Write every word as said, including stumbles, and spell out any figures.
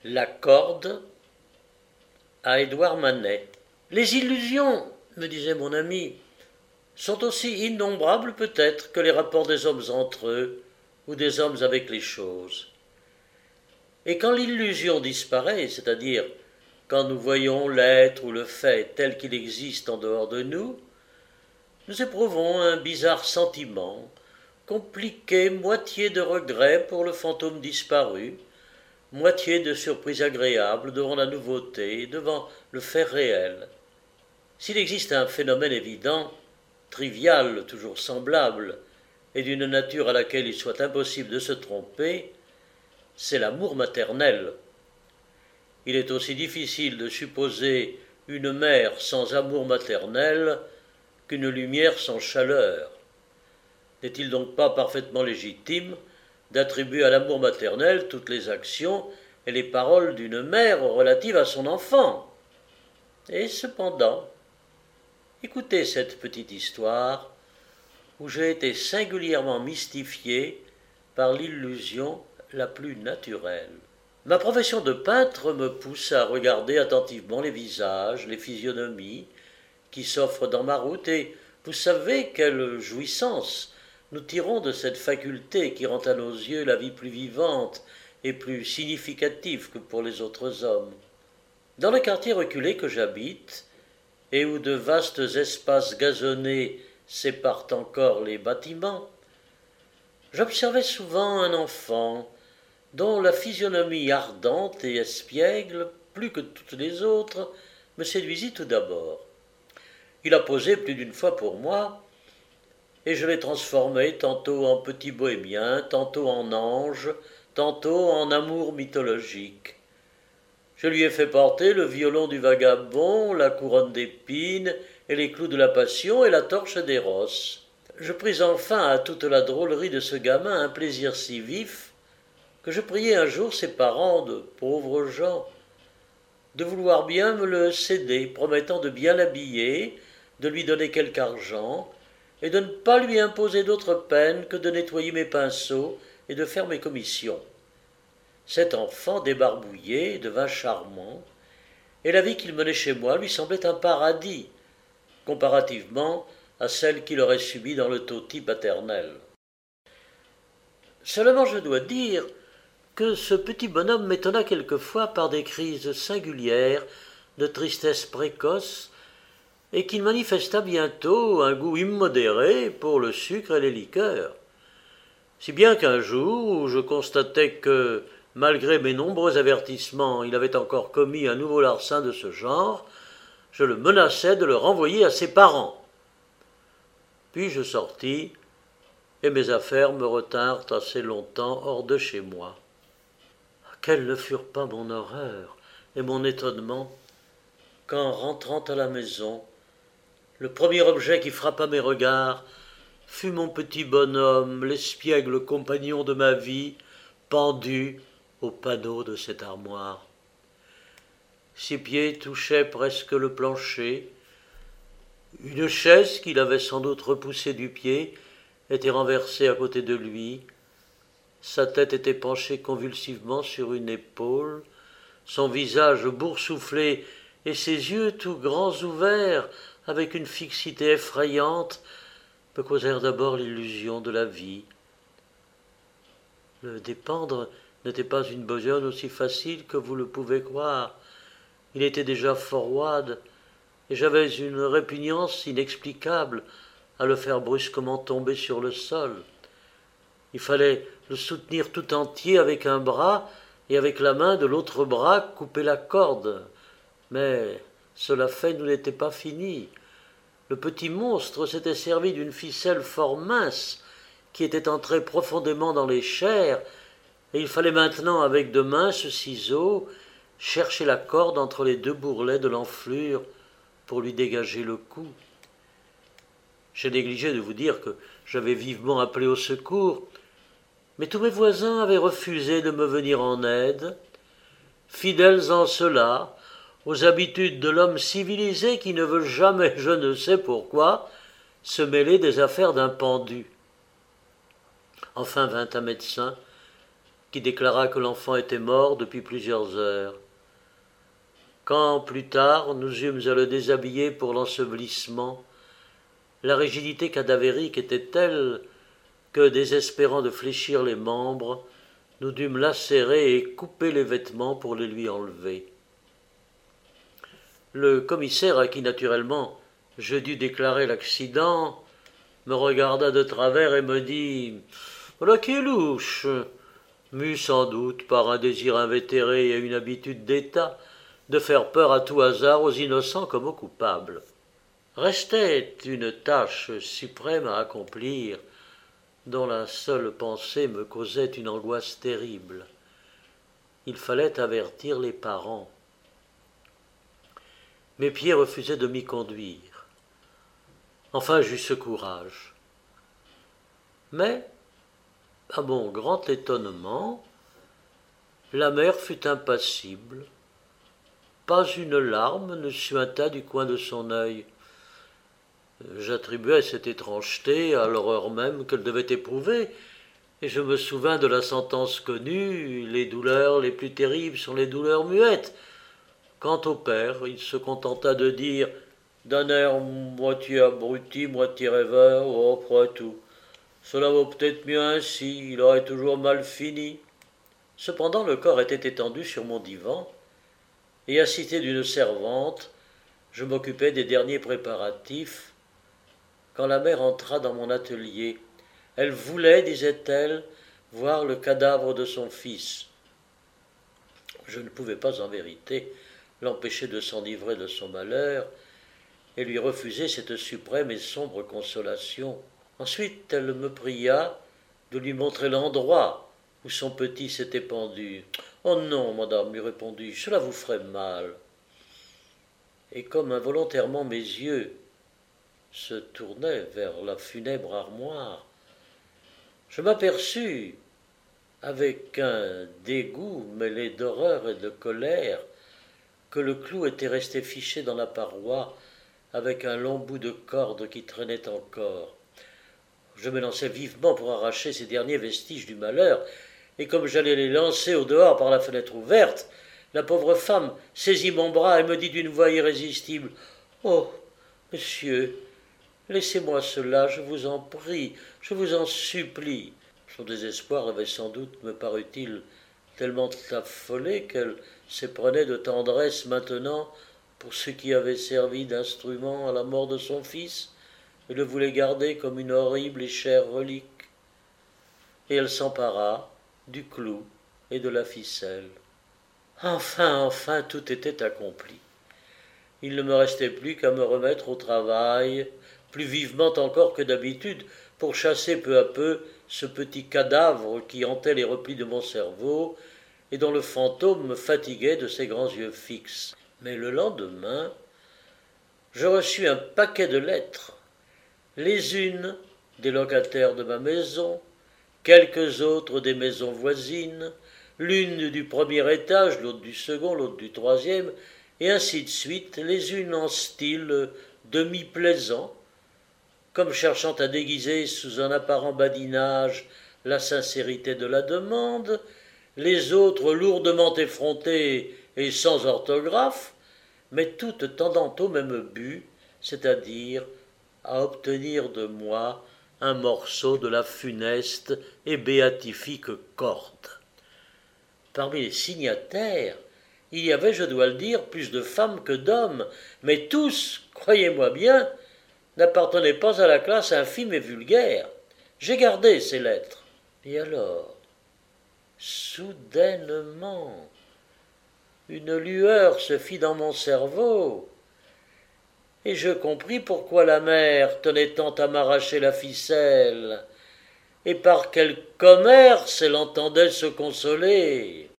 La corde à Édouard Manet. Les illusions, me disait mon ami, sont aussi innombrables peut-être que les rapports des hommes entre eux ou des hommes avec les choses. Et quand l'illusion disparaît, c'est-à-dire quand nous voyons l'être ou le fait tel qu'il existe en dehors de nous, nous éprouvons un bizarre sentiment, compliqué, moitié de regret pour le fantôme disparu, moitié de surprise agréable devant la nouveauté, devant le fait réel. S'il existe un phénomène évident, trivial, toujours semblable, et d'une nature à laquelle il soit impossible de se tromper, c'est l'amour maternel. Il est aussi difficile de supposer une mère sans amour maternel qu'une lumière sans chaleur. N'est-il donc pas parfaitement légitime d'attribuer à l'amour maternel toutes les actions et les paroles d'une mère relatives à son enfant? Et cependant, écoutez cette petite histoire où j'ai été singulièrement mystifié par l'illusion la plus naturelle. Ma profession de peintre me pousse à regarder attentivement les visages, les physionomies qui s'offrent dans ma route, et vous savez quelle jouissance nous tirons de cette faculté qui rend à nos yeux la vie plus vivante et plus significative que pour les autres hommes. Dans le quartier reculé que j'habite, et où de vastes espaces gazonnés séparent encore les bâtiments, j'observais souvent un enfant dont la physionomie ardente et espiègle, plus que toutes les autres, me séduisit tout d'abord. Il a posé plus d'une fois pour moi, et je l'ai transformé tantôt en petit bohémien, tantôt en ange, tantôt en amour mythologique. Je lui ai fait porter le violon du vagabond, la couronne d'épines, et les clous de la passion et la torche d'Éros. Je pris enfin à toute la drôlerie de ce gamin un plaisir si vif que je priai un jour ses parents, de pauvres gens, de vouloir bien me le céder, promettant de bien l'habiller, de lui donner quelque argent, et de ne pas lui imposer d'autre peine que de nettoyer mes pinceaux et de faire mes commissions. Cet enfant débarbouillé devint charmant, et la vie qu'il menait chez moi lui semblait un paradis, comparativement à celle qu'il aurait subie dans le toti paternel. Seulement je dois dire que ce petit bonhomme m'étonna quelquefois par des crises singulières de tristesse précoce, et qu'il manifesta bientôt un goût immodéré pour le sucre et les liqueurs. Si bien qu'un jour où je constatai que, malgré mes nombreux avertissements, il avait encore commis un nouveau larcin de ce genre, je le menaçai de le renvoyer à ses parents. Puis je sortis, et mes affaires me retinrent assez longtemps hors de chez moi. Quelles ne furent pas mon horreur et mon étonnement quand, rentrant à la maison, le premier objet qui frappa mes regards fut mon petit bonhomme, l'espiègle compagnon de ma vie, pendu au panneau de cette armoire. Ses pieds touchaient presque le plancher. Une chaise qu'il avait sans doute repoussée du pied était renversée à côté de lui. Sa tête était penchée convulsivement sur une épaule, son visage boursouflé et ses yeux tout grands ouverts avec une fixité effrayante me causèrent d'abord l'illusion de la vie. Le dépendre n'était pas une besogne aussi facile que vous le pouvez croire. Il était déjà fort roide, et j'avais une répugnance inexplicable à le faire brusquement tomber sur le sol. Il fallait le soutenir tout entier avec un bras, et avec la main de l'autre bras couper la corde. Mais cela fait, nous n'était pas fini. Le petit monstre s'était servi d'une ficelle fort mince qui était entrée profondément dans les chairs, et il fallait maintenant, avec de minces ciseaux, chercher la corde entre les deux bourrelets de l'enflure pour lui dégager le cou. J'ai négligé de vous dire que j'avais vivement appelé au secours, mais tous mes voisins avaient refusé de me venir en aide, fidèles en cela aux habitudes de l'homme civilisé qui ne veut jamais, je ne sais pourquoi, se mêler des affaires d'un pendu. Enfin vint un médecin qui déclara que l'enfant était mort depuis plusieurs heures. Quand, plus tard, nous eûmes à le déshabiller pour l'ensevelissement, la rigidité cadavérique était telle que, désespérant de fléchir les membres, nous dûmes lacérer et couper les vêtements pour les lui enlever. Le commissaire, à qui naturellement je dus déclarer l'accident, me regarda de travers et me dit « Voilà qui est louche !» mû sans doute par un désir invétéré et une habitude d'état de faire peur à tout hasard aux innocents comme aux coupables. Restait une tâche suprême à accomplir, dont la seule pensée me causait une angoisse terrible. Il fallait avertir les parents. Mes pieds refusaient de m'y conduire. Enfin j'eus ce courage. Mais, à mon grand étonnement, la mère fut impassible. Pas une larme ne suinta du coin de son œil. J'attribuais cette étrangeté à l'horreur même qu'elle devait éprouver, et je me souvins de la sentence connue, les douleurs les plus terribles sont les douleurs muettes. Quant au père, il se contenta de dire, d'un air moitié abruti, moitié rêveur, oh, après tout, cela vaut peut-être mieux ainsi, il aurait toujours mal fini. Cependant le corps était étendu sur mon divan, et assisté d'une servante, je m'occupais des derniers préparatifs, quand la mère entra dans mon atelier. Elle voulait, disait-elle, voir le cadavre de son fils. Je ne pouvais pas en vérité l'empêcher de s'enivrer de son malheur et lui refuser cette suprême et sombre consolation. Ensuite elle me pria de lui montrer l'endroit où son petit s'était pendu. « Oh non, madame, lui répondis-je, cela vous ferait mal. » Et comme involontairement mes yeux se tournaient vers la funèbre armoire, je m'aperçus, avec un dégoût mêlé d'horreur et de colère, que le clou était resté fiché dans la paroi avec un long bout de corde qui traînait encore. Je m'élançai vivement pour arracher ces derniers vestiges du malheur, et comme j'allais les lancer au dehors par la fenêtre ouverte, la pauvre femme saisit mon bras et me dit d'une voix irrésistible « Oh, monsieur, laissez-moi cela, je vous en prie, je vous en supplie. » Son désespoir avait sans doute, me parut-il, tellement affolé qu'elle s'éprenait de tendresse maintenant pour ce qui avait servi d'instrument à la mort de son fils et le voulait garder comme une horrible et chère relique. Et elle s'empara du clou et de la ficelle. Enfin, enfin, tout était accompli. Il ne me restait plus qu'à me remettre au travail, plus vivement encore que d'habitude, pour chasser peu à peu ce petit cadavre qui hantait les replis de mon cerveau et dont le fantôme me fatiguait de ses grands yeux fixes. Mais le lendemain, je reçus un paquet de lettres, les unes des locataires de ma maison, quelques autres des maisons voisines, l'une du premier étage, l'autre du second, l'autre du troisième, et ainsi de suite, les unes en style demi-plaisant, comme cherchant à déguiser sous un apparent badinage la sincérité de la demande, les autres lourdement effrontées et sans orthographe, mais toutes tendant au même but, c'est-à-dire à obtenir de moi un morceau de la funeste et béatifique corde. Parmi les signataires, il y avait, je dois le dire, plus de femmes que d'hommes, mais tous, croyez-moi bien, n'appartenaient pas à la classe infime et vulgaire. J'ai gardé ces lettres. Et alors, soudainement, une lueur se fit dans mon cerveau, et je compris pourquoi la mère tenait tant à m'arracher la ficelle, et par quel commerce elle entendait se consoler.